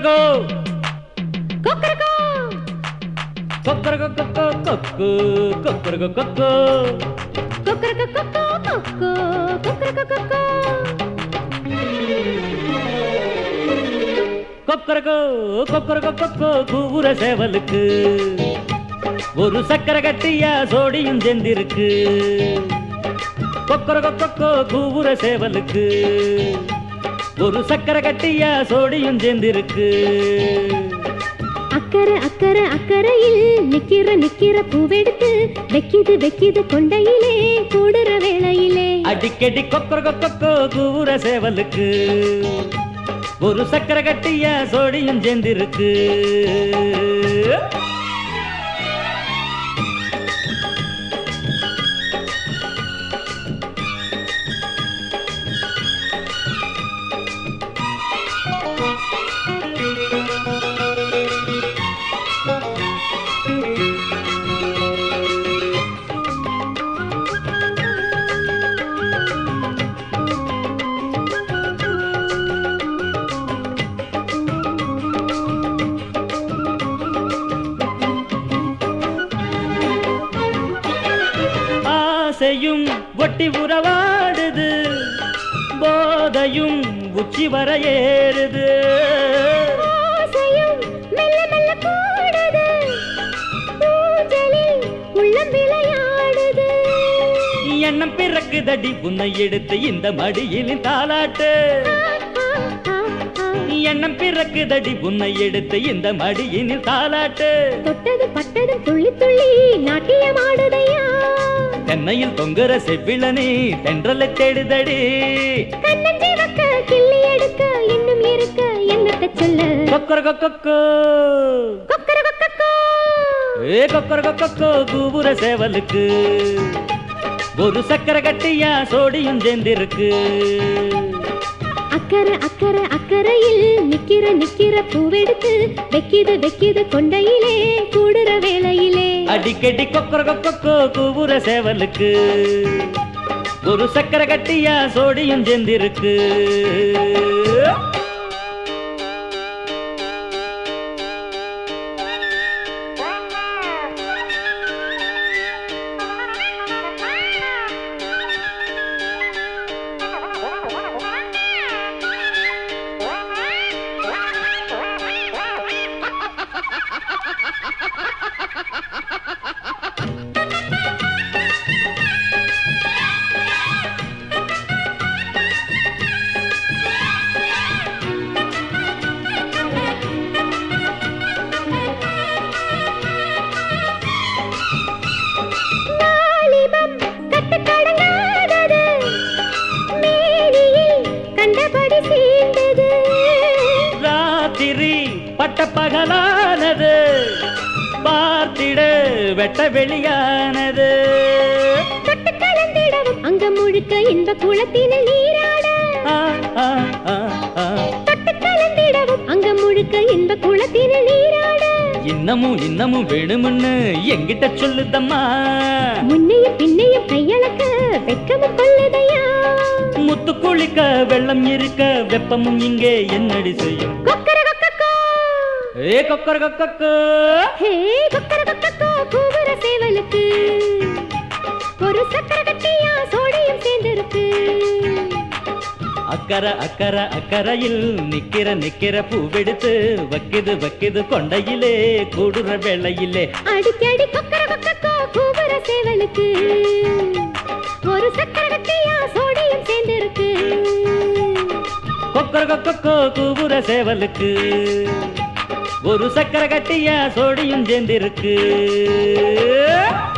கொக்கரகோ கொக்கரகோ கொக்கரகோ கொக்கோ கொக்கோ கொக்கரகோ கொக்கோ கொக்கரகோ கொக்கோ கொக்கோ கொக்கரகோ கொக்கோ கொக்கரகோ கொக்கரகோ கொக்கோ கூவுற சேவலுக்கு ஒரு சக்கர கட்டியா சோடியும் செந்திருக்கு கொக்கரகோ கொக்கோ கூவுற சேவலுக்கு ஒரு சக்கர கட்டியா சோடியும் செந்திருக்கு அக்கறை அக்கறை அக்கறையில் நிக்கிற பூவெடுத்து வெக்கிது கொண்டையிலே கூடுற வேளையிலே அடிக்கடி கொக்கரகோ கொக்கோ கூவுற சேவலுக்கு ஒரு சக்கர கட்டியா சோடியும் செந்திருக்கு ஆசையும் ஒட்டி உறவாடுது போதையும் உச்சி வர ஏறுது ஆசையும் மெல்ல மெல்ல கூடுது ஊஞ்சலில் உள்ளம் விளையாடுது எண்ணம் பிறக்குதடி உன்னை எடுத்து இந்த மடியில் தாலாட்டு எண்ணம் பிறக்குதடி உன்னை எடுத்து இந்த மடியில் தாலாட்டு தொட்டது பட்டது துள்ளி துள்ளி நாட்டியமாடுதையா தென்னையில் தொங்குற செவ்விளனே தென்றலை தேடுதடி கண்ணஞ்சி வக்க கிள்ளி எடுக்க இன்னும் இருக்க என்னத்தை சொல்ல கொக்கரகோ கொக்கோ கொக்கரகோ கொக்கோ ஏ கொக்கரகோ கொக்கோ கூவுற சேவலுக்கு ஒரு சக்கர கட்டியா சோடியும் செந்திருக்கு அக்கறை அக்கறை அக்கறையில் நிக்கிற பூவெடுத்து வெக்கிது கொண்டையிலே கூடுற வேளையிலே அடிக்கடி கொக்கரகோ கொக்கோ கூவுற சேவலுக்கு ஒரு சக்கர கட்டியா சோடியும் செந்திருக்கு பட்ட பகலானது பார்த்திட வெட்ட வெளியானது தொட்டு கலந்திடவும் அங்க முழுக்க இந்த குளத்தினில் நீராட தொட்டு கலந்திடவும் அங்க முழுக்க இந்த குளத்தினில் நீராட இன்னமும் வேணும்னு எங்கிட்ட சொல்லுதம்மா முன்னையும் பின்னையும் கையளக்க வெக்கமும் கொள்ளுதையா முத்து குளிக்க வெள்ளம் இருக்க வெப்பமும் இங்கே என்னடி செய்யும் ஏ கொக்கரகோ கொக்கோ ஹே கொக்கரகோ கொக்கோ கூவுற சேவலுக்கு ஒரு சக்கர கட்டியா சோடியும் சேர்ந்திருக்கு அக்கறை அக்கறை அக்கறையில் நிக்கிற பூவெடுத்து வக்கிது கொண்டையிலே கூடுற வேளையிலே அடிக்கடி கொக்கரகோ கொக்கோ கூவுற சேவலுக்கு ஒரு சக்கர கட்டியா சோடியும் சேர்ந்திருக்கு கொக்கரகோ கொக்கோ கூவுற சேவலுக்கு ஒரு சக்கர கட்டியா சோடியும் செந்திருக்கு